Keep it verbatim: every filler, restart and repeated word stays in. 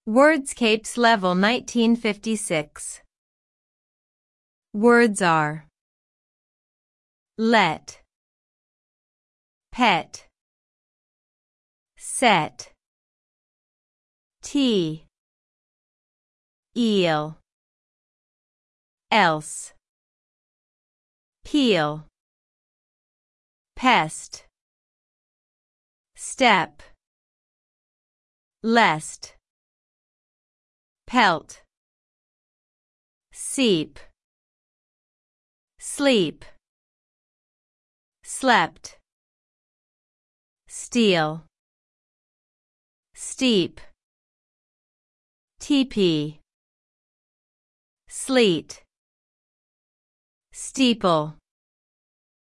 Wordscapes Level nineteen fifty-six. Words are let, pet, set, tea, eel, else, peel, pest, step, lest, pelt, seep, sleep, slept, steal, steep, teepee, sleet, steeple.